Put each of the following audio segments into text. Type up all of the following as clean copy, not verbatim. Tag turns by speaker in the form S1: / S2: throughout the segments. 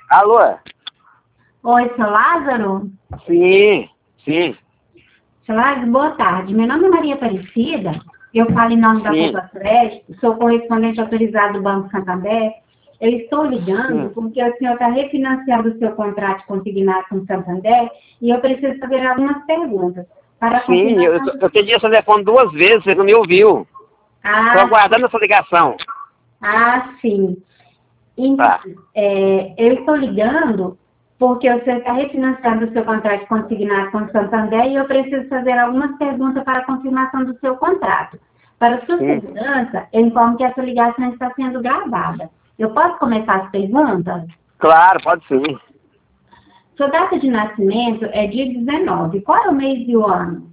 S1: Alô?
S2: Oi, seu Lázaro?
S1: Sim, sim,
S2: Seu Lázaro, boa tarde. Meu nome é Maria Aparecida. Eu falo em nome da
S1: sim,
S2: Poupa Crédito, sou correspondente autorizado do Banco Santander. Eu estou ligando
S1: sim.
S2: porque o senhor está refinanciando o seu contrato consignado com o Santander e eu preciso fazer algumas perguntas. Para a
S1: Sim,
S2: confirmação.
S1: eu pedi esse telefone 2 vezes, você não me ouviu. Estou
S2: Ah,
S1: aguardando essa ligação.
S2: sim. Então,
S1: Tá,
S2: eu estou ligando porque o senhor está refinanciando o seu contrato consignado com o Santander e eu preciso fazer algumas perguntas para a confirmação do seu contrato. Para sua
S1: sim.
S2: segurança, eu informo que essa ligação está sendo gravada. Eu posso começar as perguntas?
S1: Claro, pode sim.
S2: Sua data de nascimento é dia 19. Qual é o mês e o ano?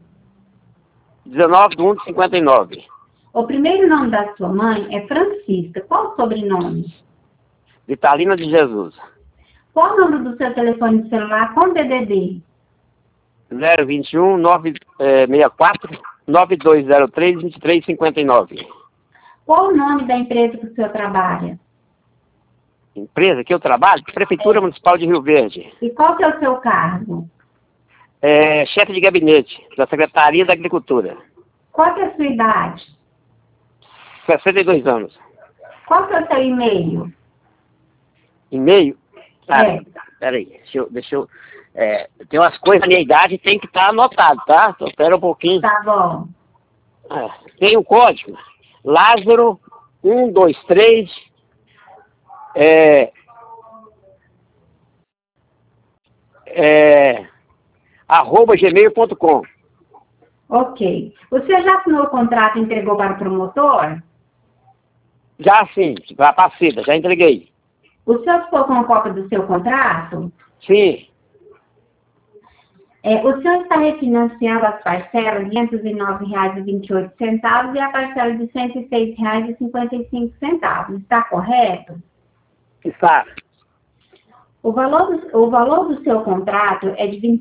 S1: 19/1/59.
S2: O primeiro nome da sua mãe é Francisca. Qual o sobrenome?
S1: Vitalina de Jesus.
S2: Qual o número do seu telefone celular com DDD?
S1: 021 964 9203 2359.
S2: Qual o nome da empresa que o senhor trabalha?
S1: Empresa que eu trabalho, Prefeitura Municipal de Rio Verde.
S2: E qual que é o seu cargo?
S1: Chefe de gabinete da Secretaria da Agricultura.
S2: Qual que é a sua idade?
S1: 62 anos.
S2: Qual que é o seu e-mail?
S1: E-mail? Ah,
S2: É,
S1: peraí, tem umas coisas da minha idade que tem que estar anotado, tá? Então, espera um pouquinho.
S2: tá bom.
S1: Tem o código. Lázaro 123 @gmail.com.
S2: Ok. O senhor já assinou o contrato e entregou para o promotor?
S1: Já sim, para a Cida, já entreguei.
S2: O senhor ficou com a cópia do seu contrato?
S1: Sim,
S2: O senhor está refinanciando as parcelas de R$ 509,28 e a parcela de R$ 106,55. Está correto?
S1: está.
S2: O valor do seu contrato é de R$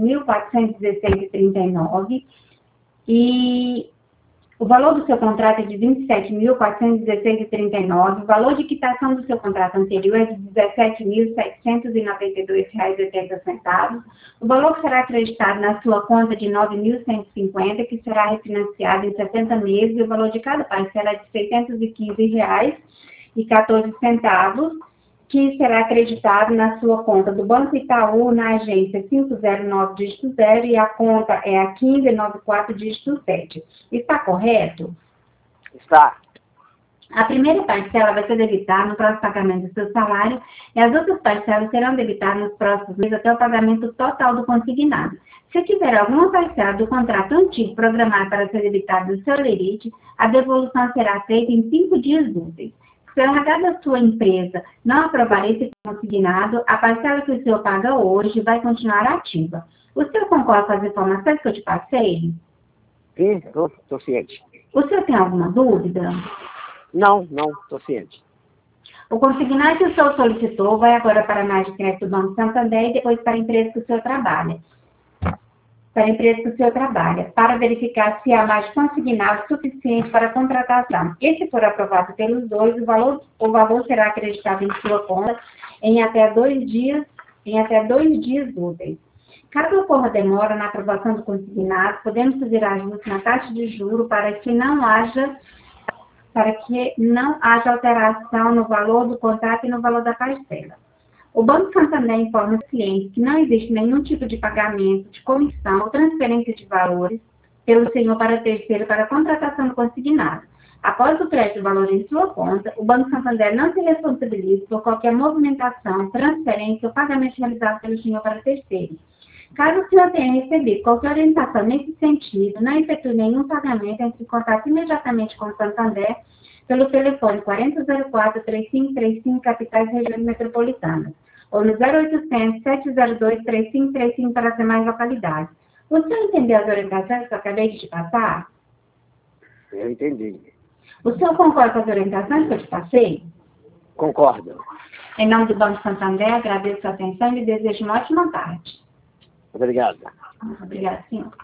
S2: 27.416,39 e o valor do seu contrato é de R$ 27.416,39. O valor de quitação do seu contrato anterior é de R$ 17.792,80. O valor que será acreditado na sua conta de R$ 9.150, que será refinanciado em 60 meses, e o valor de cada parcela é de R$ 615,14, que será acreditado na sua conta do Banco Itaú, na agência 509 dígito 0 e a conta é a 1594 dígito 7. Está correto?
S1: Está.
S2: A primeira parcela vai ser debitada no próximo pagamento do seu salário e as outras parcelas serão debitadas nos próximos meses até o pagamento total do consignado. Se tiver alguma parcela do contrato antigo programada para ser debitada do seu lerite, a devolução será feita em 5 dias úteis. Se o RH da sua empresa não aprovar esse consignado, a parcela que o senhor paga hoje vai continuar ativa. O senhor concorda com as informações que eu te passei?
S1: Sim, estou ciente.
S2: O senhor tem alguma dúvida?
S1: Não, estou ciente.
S2: O consignado que o senhor solicitou vai agora para a análise de crédito do Banco Santander e depois para a empresa que o senhor trabalha. Para verificar se há mais consignado suficiente para a contratação. E se for aprovado pelos dois, o valor será acreditado em sua conta em até 2 dias úteis. Caso ocorra demora na aprovação do consignado, podemos fazer ajuste na taxa de juros para que não haja alteração no valor do contrato e no valor da parcela. O Banco Santander informa os clientes que não existe nenhum tipo de pagamento, de comissão ou transferência de valores pelo senhor para terceiro para a contratação do consignado. Após o crédito do valor em sua conta, o Banco Santander não se responsabiliza por qualquer movimentação, transferência ou pagamento realizado pelo senhor para terceiro. Caso o senhor tenha recebido qualquer orientação nesse sentido, não efetue nenhum pagamento, entre em contato imediatamente com o Santander pelo telefone 4004-3535, capitais e regiões metropolitanas, ou no 0800-702-3535 para as demais localidades. O senhor entendeu as orientações que eu acabei de te passar?
S1: Eu entendi.
S2: O senhor concorda com as orientações que eu te passei?
S1: Concordo.
S2: Em nome do Banco Santander, agradeço a atenção e lhe desejo uma ótima tarde.
S1: Obrigado.
S2: Obrigada, senhor.